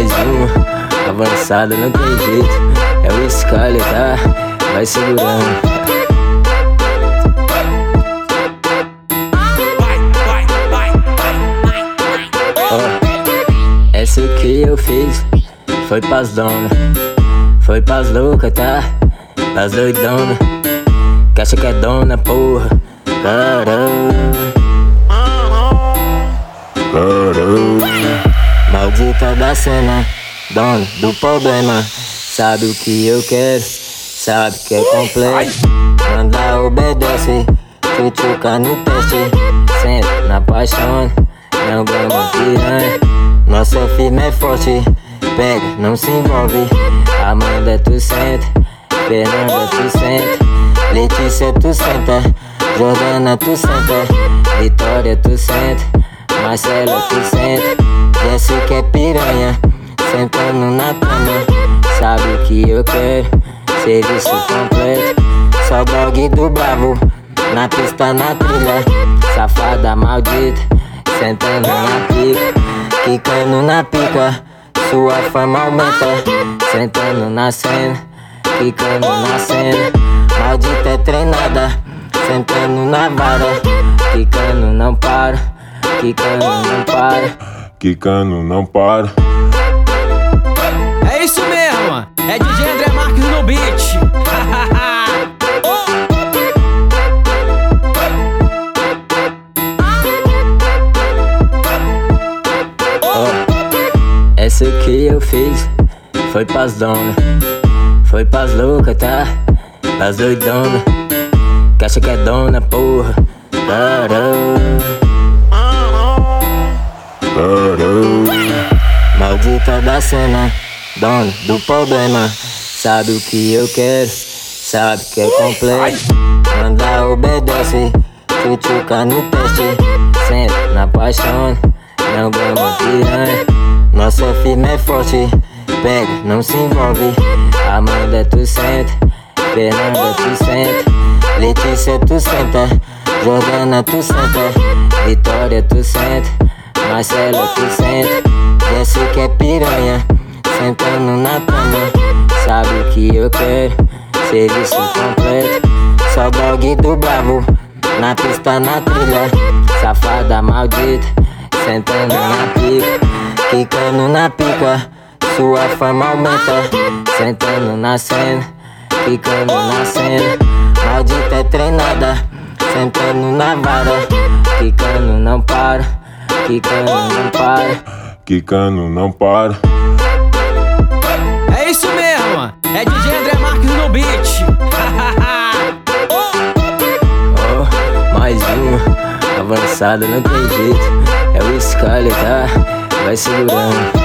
mais uma, avançada não tem jeito. É o Skyler, tá? Vai segurando. Essa que eu fiz foi pras dona, foi pras louca, tá? Pras doidona, que acha que é dona, porra. Maldita da cena, dona do problema. Sabe o que eu quero, sabe que é completo. Manda, obedece, chuchuca no teste. Senta na paixão, não ganha piranha. Nossa firma é forte, pega, não se envolve. Amanda, tu senta, Fernanda, tu senta, Letícia, tu senta, Jordana, tu senta, Vitória, tu senta, Marcela, tu senta, Jéssica é piranha, sentando na cama. Sabe o que eu quero, serviço completo. Só dog do bravo, na pista, na trilha. Safada maldita, sentando na pica. Quicando na pica, sua fama aumenta. Sentando na cena, quicando na cena. Maldita é treinada, sentando na vara. Quicando não para, quicando não para, quicando não para. É isso mesmo, é DJ André Marques no beat. Essa que eu fiz foi pras dona, foi pras louca, tá? Pras doidona, que acha que é dona, porra. Maldita da cena, dona do problema. Sabe o que eu quero, sabe que é completo. Manda, obedece, chuchuca no teste. Senta na paixão, não ganha piranha. Nossa firma é forte, pega, não se envolve. Amanda, tu senta, Fernanda, tu senta, Letícia, tu senta, Jordana, tu senta, Vitória, tu senta, Marcela, tu senta, Jéssica é piranha, sentando na cama. Sabe o que eu quero, serviço completo. Só dog do bravo, na pista, na trilha. Safada maldita, sentando na pica. Quicando na pica, sua fama aumenta. Sentando na cena, quicando na cena. Maldita é treinada, sentando na vara. Quicando não para, quicando não para, quicando não para. É isso mesmo, é DJ André Marques no beat. Mais uma, avançada não tem jeito. É o Skyler, tá? Vai segurando.